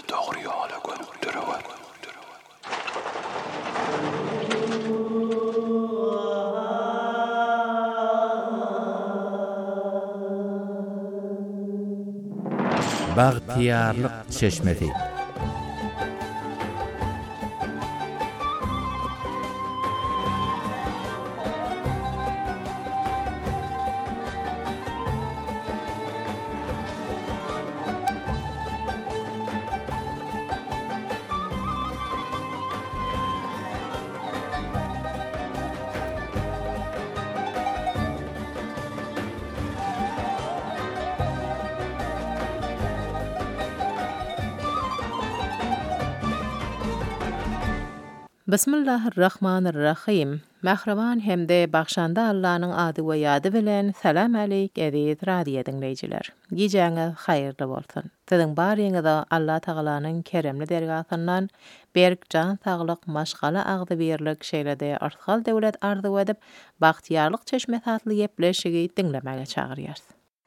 doğru yola götürüyor. Bagtiyarlyk çeşmesi. Bismillahirrahmanirrahim. Mehriban hemde bagşanda Allah'ın adı we ýady bilen salam aleyk aziz radio dinleýijiler. Gijaňyz haýyrly bolsun. Siziň baryňyzda Allah Taalanyň keremli dergahyndan berk jan saglyk maşgala agdy berlik şeýlede artgal döwlet arzu edip bagtiyarlyk çeşmesi atly gepleşigi dinlemäge çagyrýar.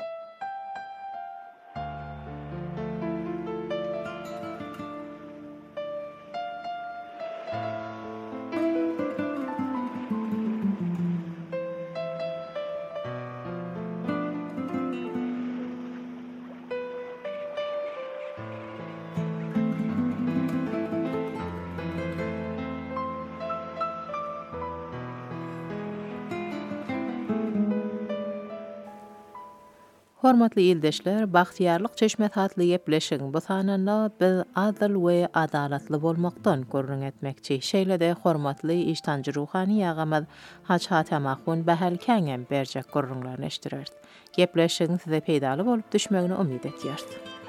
Hormatly ildeşler, bagtiyarlyk çeşmesi atly gepleşigiň bu sananda biz adil we adalatly bolmakdan görüň etmekçi. Şeýlede hormatly iştanjy ruhany ýagamyz Haç Hatamagun Bahal Käňem berjek görüňlerini eşdirer. Gepleşigiň size peýdaly bolup düşmegini umyt etýär.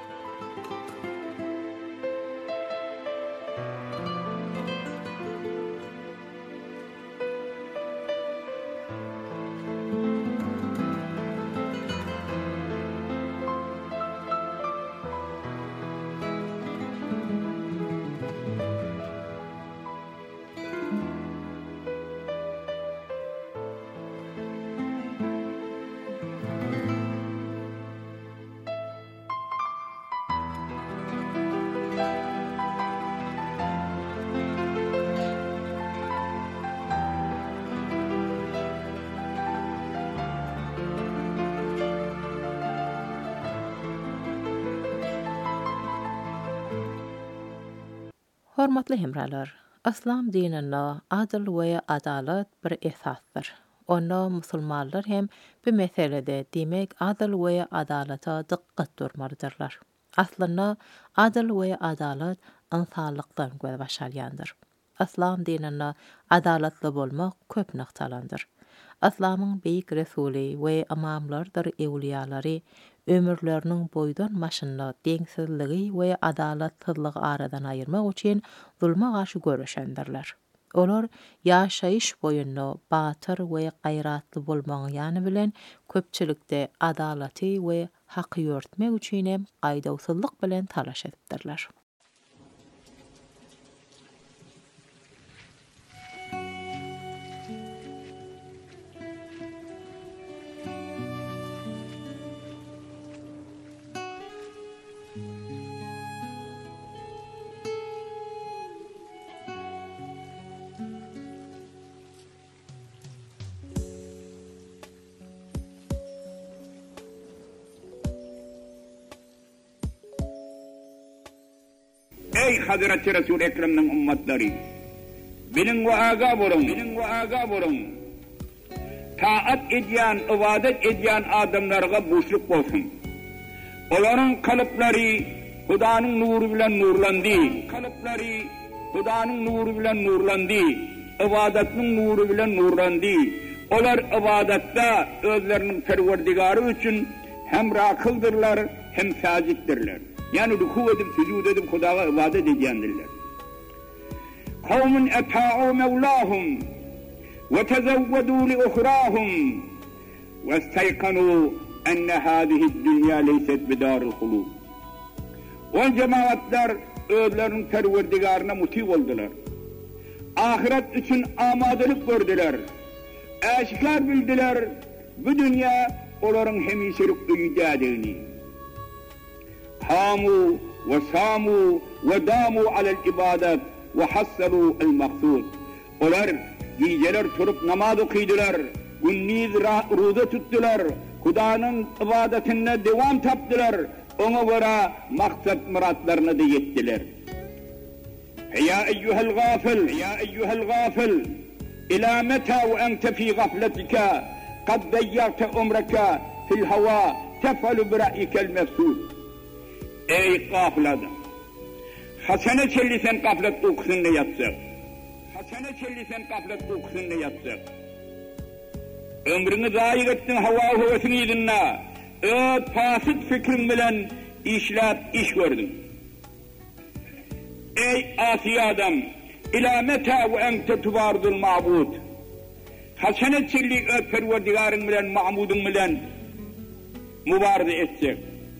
Hormatly hemralar, İslam dininde adil we adalet bir esasdır. Onda musulmanlar hem bu meselede demek adil we adalata diqqat durmalıdırlar. Aslında adil we adalet insanlykdan göz başalyandır. İslam dininde adaletli bolmak köp noktalandır. İslamyň beýik resuly we imamlardyr ewliýalary ömürleriniň boýdan maşynda deňsizligi we adaletsyzlygy aradan aýyrmak üçin zulma garşy görüşendirler. Olar ýaşaýyş boýunda batyr we gaýratly bolmagy ýany bilen köpçilikde adalaty we haky ýörtmek üçin hem gaýdawsyzlyk bilen talaş edipdirler. Ey Hazreti Resul Ekrem'nin ummatları, bilin ve aga bolun, taat edýän, ibadet edýän adamlarga boşluk bolsun. Olaryň kalyplary Hudaanyň nuru bilen nurlandy, ibadatnyň nuru bilen nurlandy. Olar ibadatda özleriniň Perwerdigary üçin hem rakıldırlar hem sajitdirler. Yani ruku edip, sücud edip Hudaga ibadet edýändirler. Kavmun eta'u mevlahum ve tezevvedû li uhrahum ve istayqanû enne hâzihi'd-dünya leyset bidaril hulûd. O cemaatler özleriniň Perwerdigaryna muti boldular. Ahiret üçün amadelik gördüler. Aşikar bildiler, bu dünya olaryň hemişelik öýüdädigini. Hamu وصاموا وداموا على الإبادة وحصلوا المقصود. Olar geceler turup namaz okuydular, günniz ruza tuttular, Hudanın ibadetine devam taptılar, ona göre maksat muratlarına da yettiler. Ya eyyuhel gafil, ila meta ve ente fi gafletika, kad dayyarta umraka fil hava, tefalu bi ra'yikel mefsud. Ey gafil adam! Hasene çellisen gaflet uykusunda yatsak. Ömrünü zayi ettin hava huvasını yedinna. Fasit fikrin bilen işlep iş gördün. Ey asi adam! İlâ meta ve ente tubardul ma'bud. Hasenet çelli perverdigarın bilen, ma'mudun bilen mübardı etsek.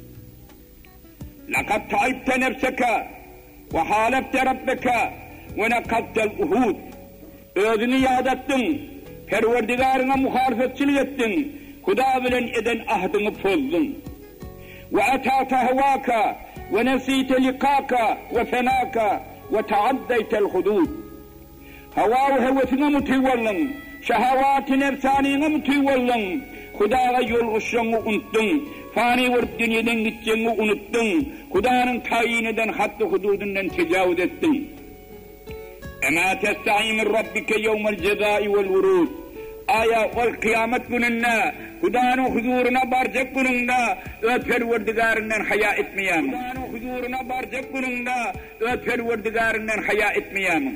Lekad taibte nefseka ve halefte rabbeka ve nekattel uhud. Özünü yad ettin, perverdigarına muhalefetçilik ettin, Huda bilen eden ahdını bozdun. Ve etâte hevâka ve nesîte likâka ve fenâka ve taaddeytel hudud. Hava ve hevesine mutîvallın, şehavat-ı nefsânine mutîvallın, Huda'ya yol ışığını unuttun, fani vurup dünyadan gideceğini unuttun, Huda'nın tayin eden hattı hududundan tecavüz ettin. Ema testa'in min rabbike yevmel cezai vel vurud. Aya vel kıyamet gününde, Huda'nın huzuruna barcak gününde, perverdigarından haya etmeyemem. Huda'nın huzuruna barcak gününde, perverdigarından haya etmeyemem.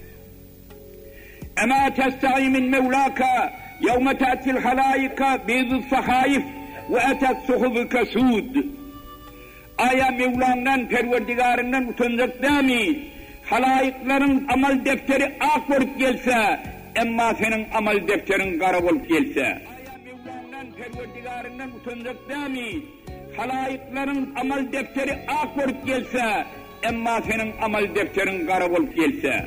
Ema testa'in min mevlaka, yevme ta'til halayika beyzü sahaif ve etet suhubuka sud. Aya Mevla'ndan, perverdigarından utanacak değil mi? Halayıkların amel defteri ak olup gelse, emma senin amel defterin kara olup gelse. Aya Mevla'ndan, perverdigarından utanacak değil mi? Halayıkların amel defteri ak olup gelse, emma senin amel defterin kara olup gelse.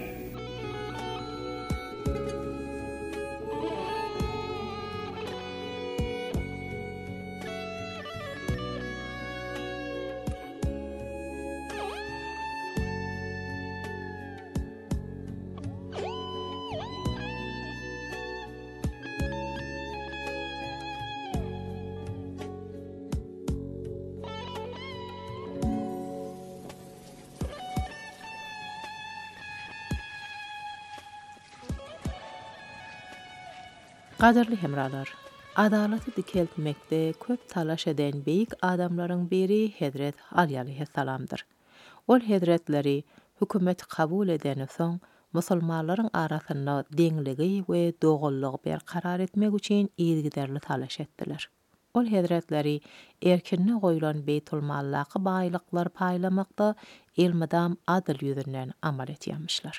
Qadirli hemralar, adalatı dikeltmekde köp talaş eden beyik adamların biri Hedret Ali aleyhissalamdır. Ol hedretleri hükümet kabul edeni soň musulmanlaryň arasynda deňligi we dogullygy berkarar etmek üçin ýygyderli talaş etdiler. Ol hedretleri erkinne goýulan beytulmallaky baýlyklar paýlamakda ilmidam adyl ýüzünden amal etýänmişler.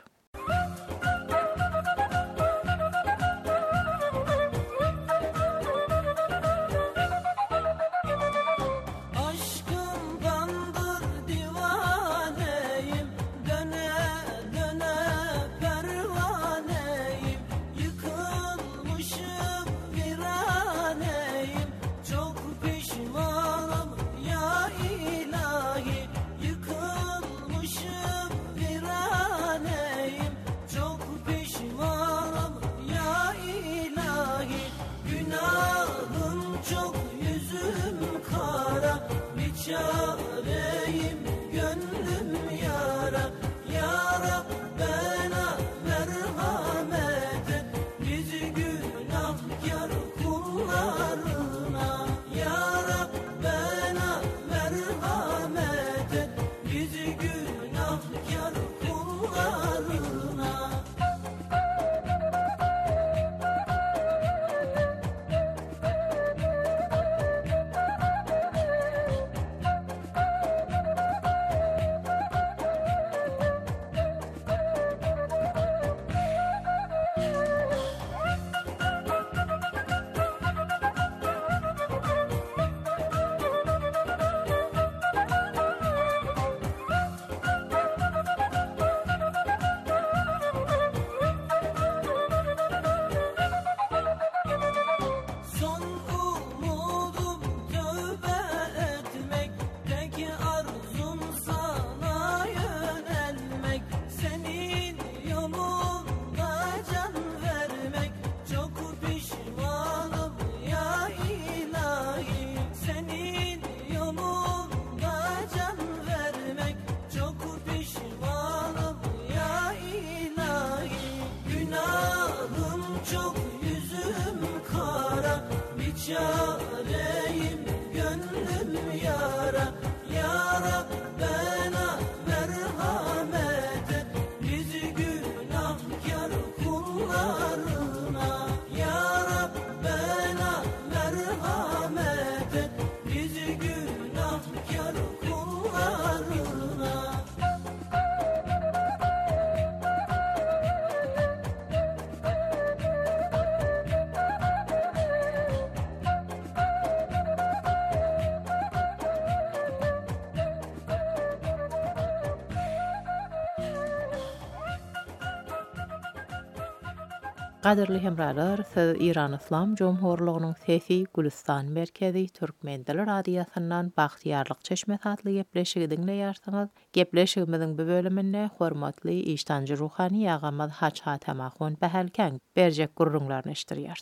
Qadirli hemralar, siz İran İslam Cumhurluğunyň Sesi Gülistan merkezi Türkmen dili radiýasyndan Bagtyarlyk çeşme tatly gepleşigi dinleýärsiňiz. Gepleşigimiziň bu bölüminde hormatly işdanjy ruhani agamaz Haç Hatamaxun behelken berjek gurrunlaryny eşdirýär.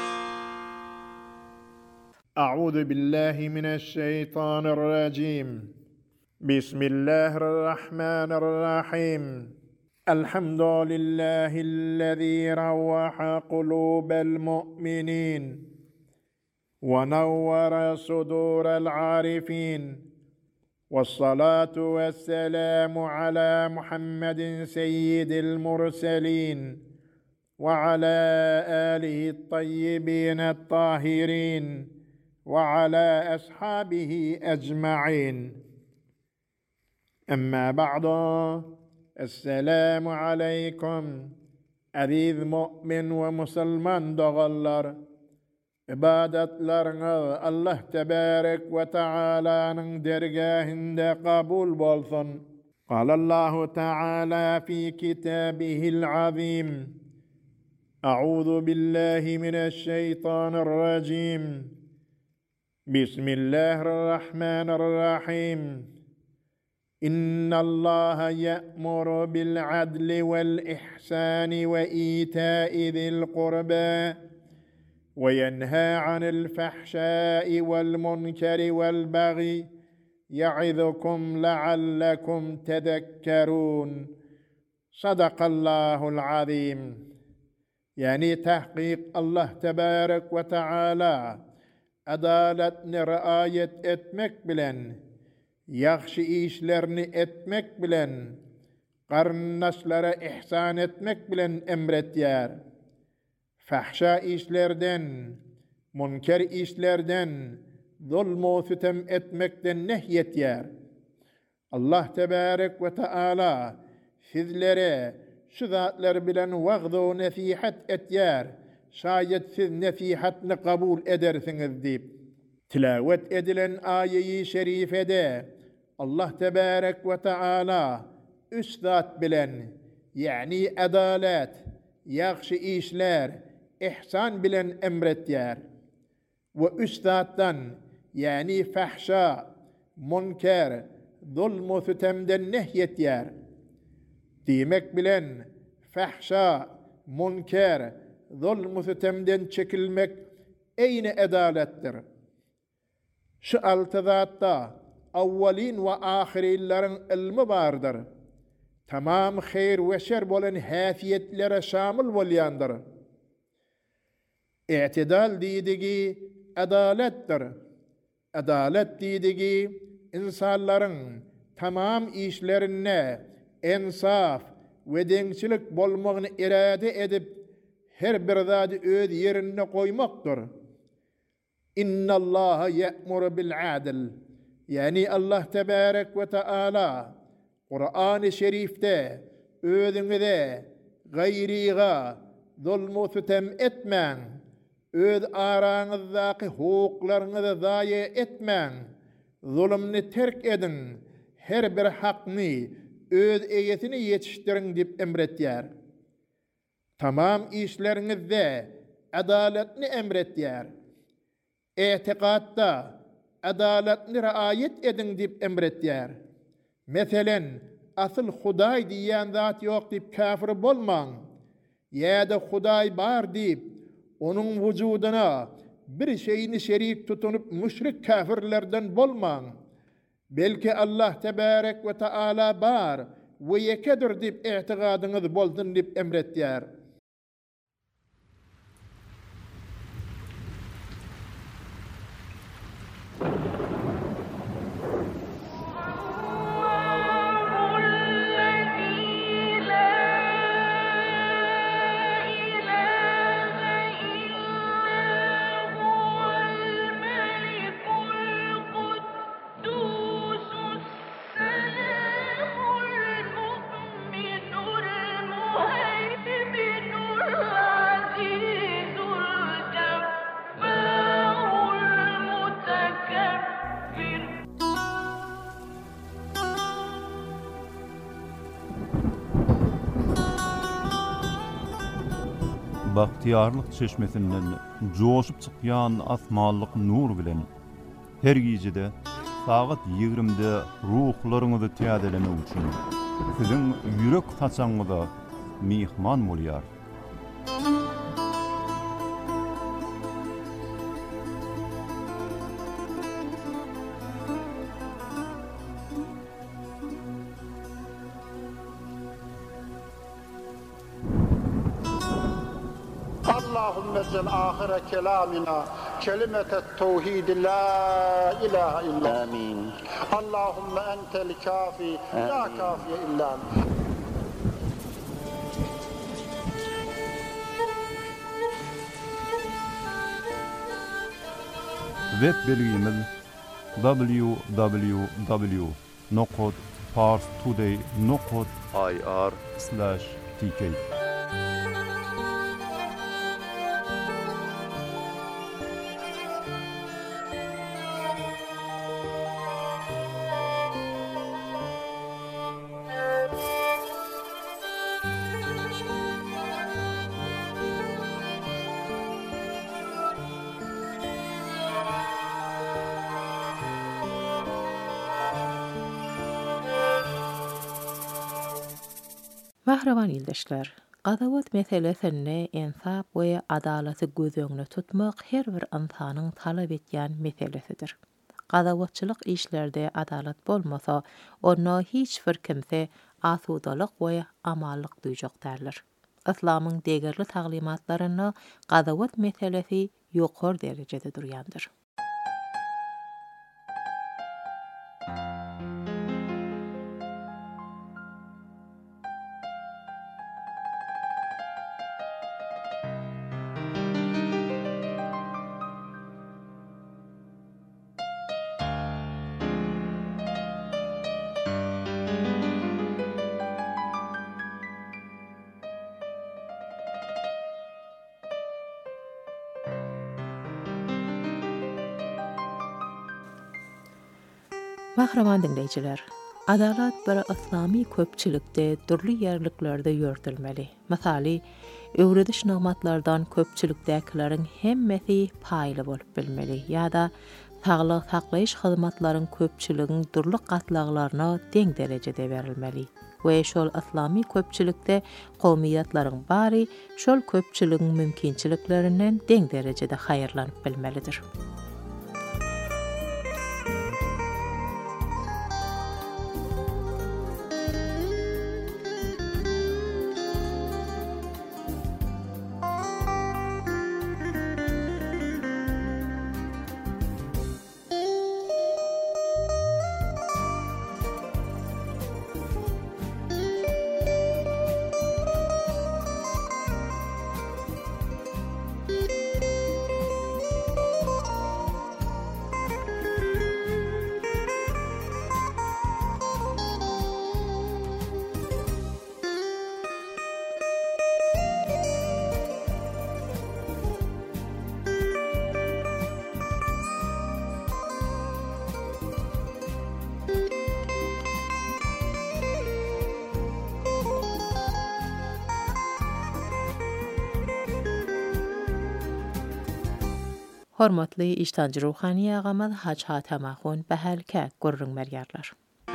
أعوذ بالله من الشيطان الرجيم بسم الله الرحمن الرحيم الحمد لله الذي روح قلوب المؤمنين ونور صدور العارفين والصلاة والسلام على محمد سيد المرسلين وعلى آله الطيبين الطاهرين وعلى أصحابه أجمعين أما بعد السلام عليكم عزيز مؤمن ومسلمان دغلر عبادتلرنا الله تبارك وتعالى درجاهند قبول بولثن قال الله تعالى في كتابه العظيم أعوذ بالله من الشيطان الرجيم بسم الله الرحمن الرحيم إن الله يأمر بالعدل والإحسان وإيتاء ذي القربى وينهى عن الفحشاء والمنكر والبغي يعظكم لعلكم تذكرون صدق الله العظيم. يعني تحقيق الله تبارك وتعالى adaletni riayet etmek bilen, yaxşı işlerini etmek bilen, qarındaşlara ihsan etmek bilen emretýär. Fahşa işlerden, münker işlerden, zulm-u sitem etmekden nehyetýär. Allah tebarek ve taala sizlere şu zatlar bilen wagz-u nasihat etýär. Şayet siz nasihatni kabul edersiniz deyip tilavet edilen ayeyi şerifede Allah tebarek ve taala üstad bilen, yani adalet, yaxşı işler, ihsan bilen emretýär ve üstaddan, yani fahşa, münker, zulm-u sitemden nehyetýär. Demek bilen fahşa, münker, zulm-u sitemden çekilmek eyni adalettir. Şu altı zatta awwalin ve ahirillerin ilmi bardır. Tamam hayır ve şer bolan hafiyetlere şamil bolýandyr. İ'tidal diýdigi adalettir. Adalet diýdigi insanların tamam işlerine ensaf ve deňçilik bolmagyny irade edip her bir zat öz yerine koymaktır. İnnallaha ye'muru bil adl. Yani Allah tebarek ve taala Kur'an-ı Şerif'te özüňize gayriga zulm-u sitem etmeň, öz araňyzdaky hukuklaryňyzy zaýa etmeň, zulmni terk edin, her bir hakny öz eýesini ýetişdiriň dip emretýär. Tamam işlerinizde adaletni emretýär. Etikadda adaletni riayet edin dip emretýär. Meselen, asıl Hudaý diýen zat ýok dip kafir bolmaň. Ýa-da Hudaý bar dip onuň wujuduna bir şeyini şerik tutunup müşrik kafirlerden bolmaň. Belki Allah tebarek ve taala bar we yekedir dip i'tigadyňyz boldun dip emretýär. العزيز الجبار المتكبر bahtiyarlyk çeşmesinden joşup çykýan asmanlyk nur bilen her gijede saat 20'de ruhlaryňyzy täzelemek üçin siziň ýürek taçaňyza mihman bolýar. Allahümme ecel ahire kelamina kelimetet tevhid la ilahe illa. Amin. Allahümme entel kafi la kafiye illa. Web belgimiz www.parstoday.ir/tk. Mahraman ildeşler, gadawat meselesine ensap we adalaty göz öňüne tutmak her bir insanyň talap etýän meselesidir. Gadawatçylyk işlerde adalat bolmasa, onda hiç bir kimse asudalyk we amallyk duýjak därler. Islamyň degerli taglimatlaryna gadawat meselesi ýokary derejede durýandyr. Mahraman dinleyijiler, adalat bir islami köpçülikde durly ýerliklerde ýörtilmeli. Masaly, öwrediş nigmatlardan köpçülikdäkilerin hemmesi paýly bolup bilmeli ýa-da saglyk saklaýyş hyzmatlaryň köpçüligiň durly gatlaglaryna deň derejede berilmeli. We şol islami köpçülikde kowmiýatlaryň bary şol köpçüligiň mümkinçiliklerinden deň derejede haýyrlanyp bilmelidir. Hormatly iştancı ruhani ağamaz Hac Hatem Ahun behelke gurrun merýärler.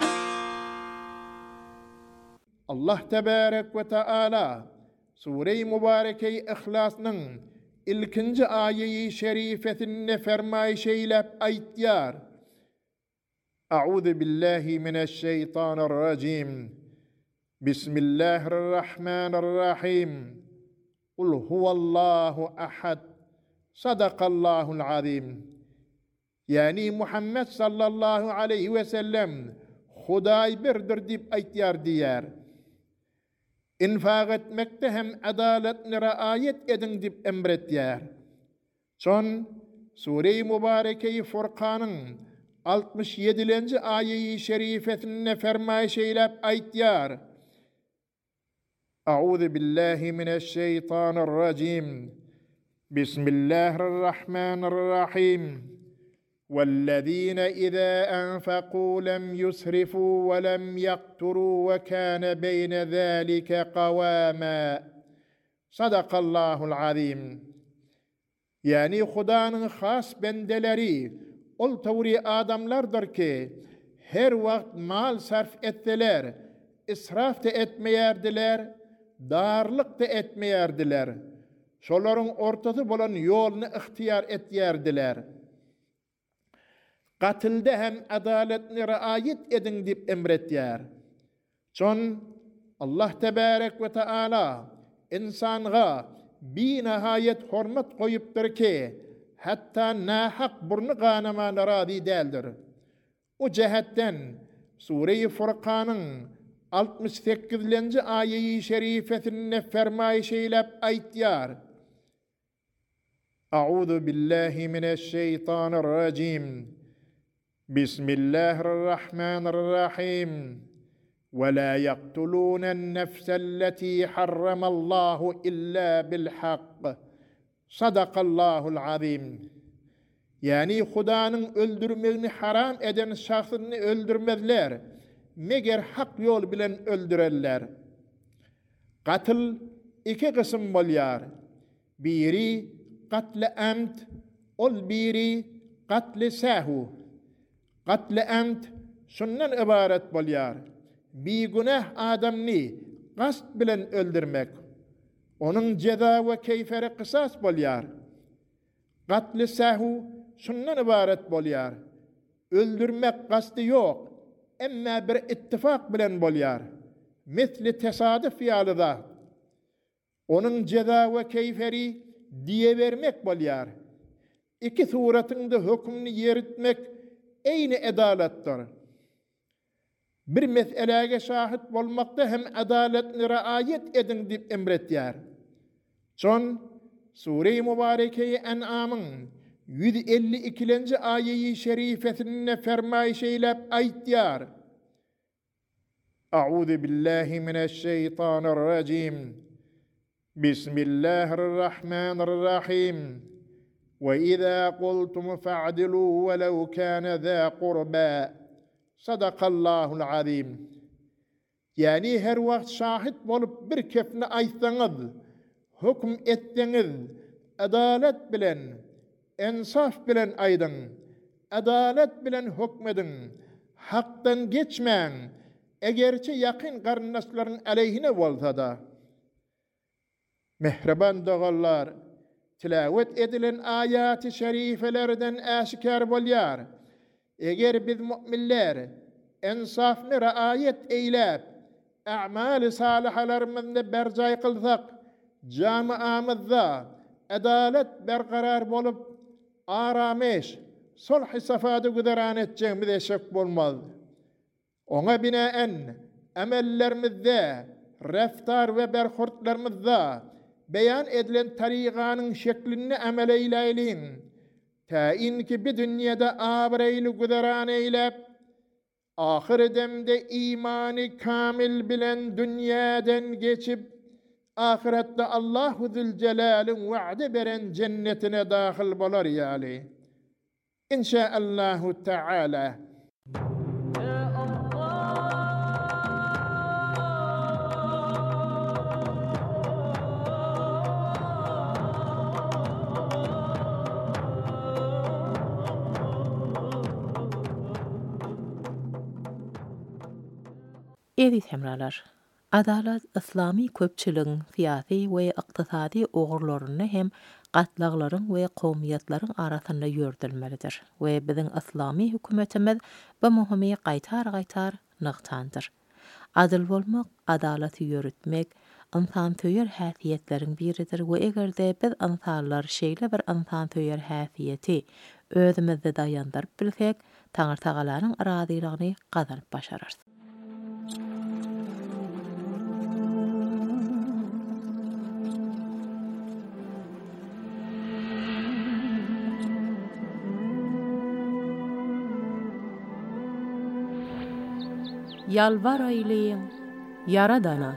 Allah tebarek ve taala Sure-i Mübareke-i İhlas'nın ilkinci ayeyi şerifetinde fermayş eylep aýtýar. A'udhu billahi mineşşeytanirracim. Bismillahirrahmanirrahim. Kul huvallahu ahad. Sadakallahul azim. Yani Muhammed sallallahu aleyhi ve sellem Hudaý birdir dip aýtýar diýär. İnfaq etmekde hem adaletni raayet edin dip emretýär. Son Sure-i Mübareke-i Furqanyň 67-nji ayeyi şerifetinde fermayş eylep aýtýar. A'udhu billahi mineşşeytanirracim. Bismillahirrahmanirrahim. وَالَّذِينَ إِذَا أَنفَقُوا لَمْ يُسْرِفُوا وَلَمْ يَقْتُرُوا وَكَانَ بَيْنَ ذَلِكَ قَوَامًا. Sadakallahul azim. Yani Hudanın has bendeleri ol tawri adamlardır ki her vakt mal sarf ettiler, israf da etmeyerdiler, darlık da etmeyerdiler. Şoların ortası bolan yolunu ihtiyar etýärdiler. Gatylda hem adaletni riayet edin dip emretýär. Çon Allah tebarek ve taala insanga bi nihayet hormat koyupdyr ki hatta nahak burnu ganaman radi däldir. O cehetten Sure-i Furqan'ın 68-nji aýy-i şerifesinde fermaýş eýlep aýtýar. A'udhu billahi mineşşeytanirracim. Bismillahirrahmanirrahim. ولا يقتلون النفس التي حرم الله إلا بالحق صدق الله العظيم. Yani Hudanın öldürmegini haram eden şahsyny öldürmezler, meger hak yol bilen öldürerler. Gatıl iki kısım bolýar. Biri gatl-i amd, ol biri gatl-i sahu. Gatl-i amd şundan ibaret bolýar. Bir günah adamni gast bilen öldürmek. Onun ceza ve keyferi kısas bolýar. Gatl-i sahu şundan ibaret bolýar. Öldürmek gastı yok. Emma bir ittifak bilen bolýar. Misli tesadüf ýalyda. Onun ceza ve keyferi diye vermek bolýar. İki suratında hükmünü yeritmek eyni edaletdir. Bir meselege şahit bolmakda hem adaletni riayet edin dip emretýär. Çon Sure-i Mübareke-i En'am'ın 152-nji aýy-i şerifesinde fermaýş eýlep aýtýar. A'udhu billahi mineşşeytanirracim. Bismillahirrahmanirrahim. وَإِذَا قُلْتُمْ فَاعْدِلُوا وَلَوْ كَانَ ذَا قُرْبَى Sadakallahul azim. Yani her vakt şahit bolup bir kefni aýtsaňyz, hukm etdiňiz, adalet bilen, ensaf bilen aýdyň, adalet bilen hukmedin, hakdan geçmäň, egerçi yakın garyndaşlaryň aleyhine bolsa-da. Mehriban dogallar, tilawet edilen ayat-ı şerifelerden aşikar bolýar. Eger biz müminler ensafny riayet eýläp, a'mal-ı salihalarymyzda berjay kılsak, jamiamyzda adalet berqarar bolup, arameş, sulh-y safady güderan etjegimiz eşek bolmaz. Oňa binaen amellerimizde, reftar we berhurtlarymyzda beýan edilen tariganyň şeklini amel eýläýin. Ta-in ki bir dünyada abreyli güderan eylep, ahir demde imani kamil bilen dünyadan geçip, ahirette Allahu Zülcelal'in vaadi beren cennetine dahil bolar yali. İnşaallahu Teala. Eziz hemralar, adalet islami köpçüligiň siyasi we ykdysady ogurlaryny hem gatlaglaryň we kowmiýatlaryň arasynda ýördülmelidir we biziň islami hökümetimiz bu muhimy gaýtar nyktandyr. Adil bolmak, adalaty ýöretmek insan töýer häsiýetleriň biridir we egerde biz insanlar şeýle bir insan töýer häsiýeti özümizde daýandyryp bilsek, Taňar Tagalaryň razylygyny gazanyp başararys. Yalvar aýlyň Yaradana.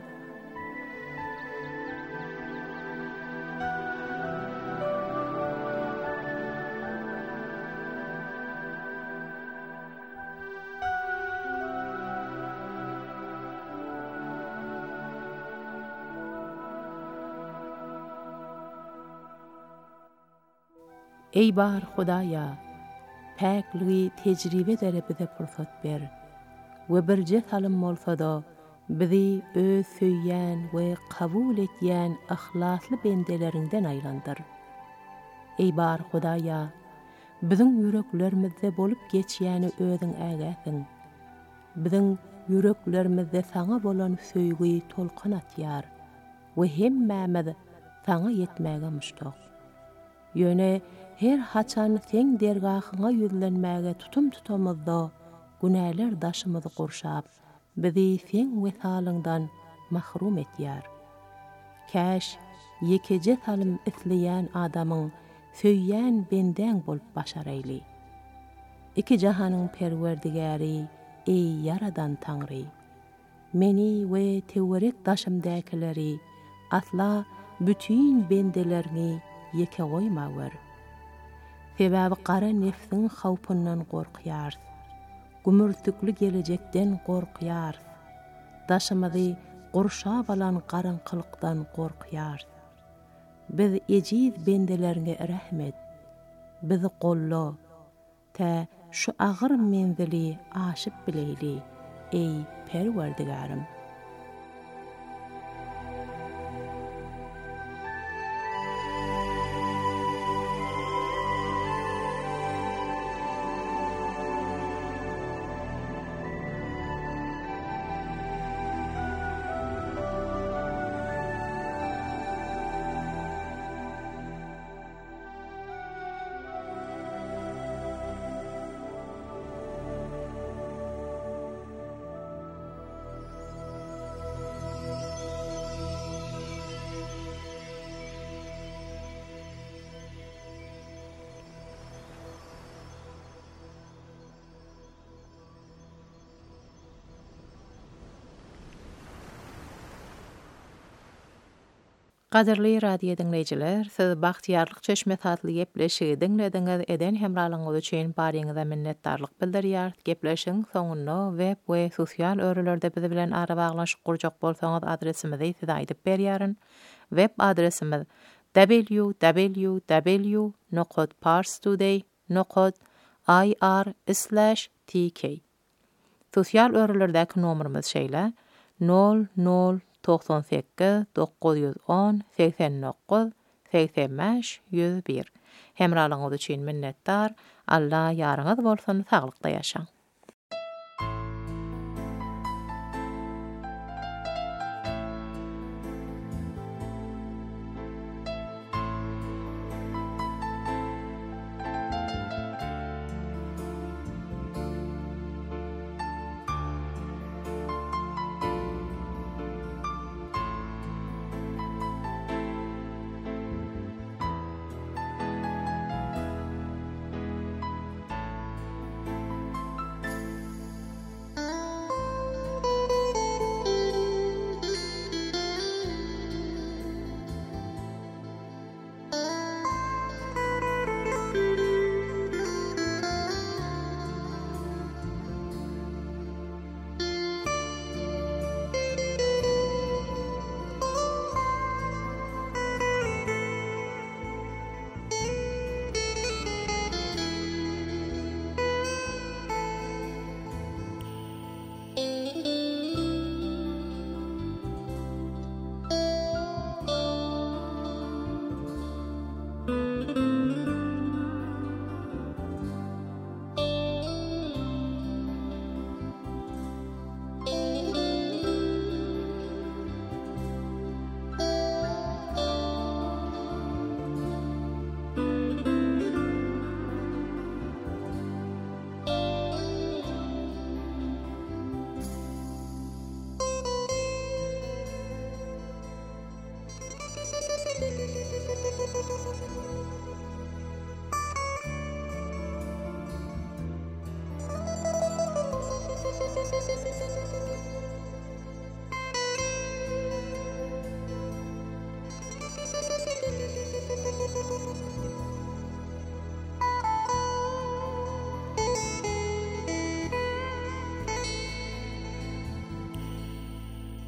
Ey bar Hudaya, päkliği tecrübe dere bize fırsat ber. Ve bir cetalım olsa da bizi öz söyyen ve kabul etyen ahlaslı bendelerinden aylandır. Ey bar Hudaya, bizim yüreklerimizde bolup geçýäni özüň ägäsiň. Bizim yüreklerimizde saňa bolan söýgüi tolkan atýar we hemmämiz saňa ýetmäge muştak. Ýöne her haçan seň dergahyňa ýüzlenmäge tutum tutamyzda günäler daşymyzy gurşap, bizi seň wesalyňdan mahrum etýär. Käş ýekece salym isleýän adamyň söýýän benden bolup başar eýli. Iki jahanyň perwerdigäri, ey yaradan Taňry, meni we tewerek daşymdakyleri asla bütün bendelerini ýeke goýmawar. Sebäbi gara nefsiň hawpyndan gorkýar, gümürtükli gelecekden gorkýar, daşymyzy gurşap alan garaňkylykdan gorkýar. Biz ejiz bendelerine rahmet, bizi golla, ta şu agyr menzili aşyp bileyli, ey Perwerdigarim. Gaderli radio dinleyijiler, siz Bagtyarlyk çeşme tatly gepleşigi dinlediňiz, eden hemralyňyz üçin barýaňyza minnetdarlyk bildirýär. Gepleşiň soňunda web we sosial örelerde bizi bilen ara baglaşyp gurjak bolsaňyz adresimizi size aýdyp berýärin. Web adresimiz www.parstoday.ir/tk. Sosial örelerdäki nomerimiz şeýle 0098 910 89 85 101. Hemralyňyz üçin minnetdar. Allah ýaryňyz bolsun, saglykda ýaşaň.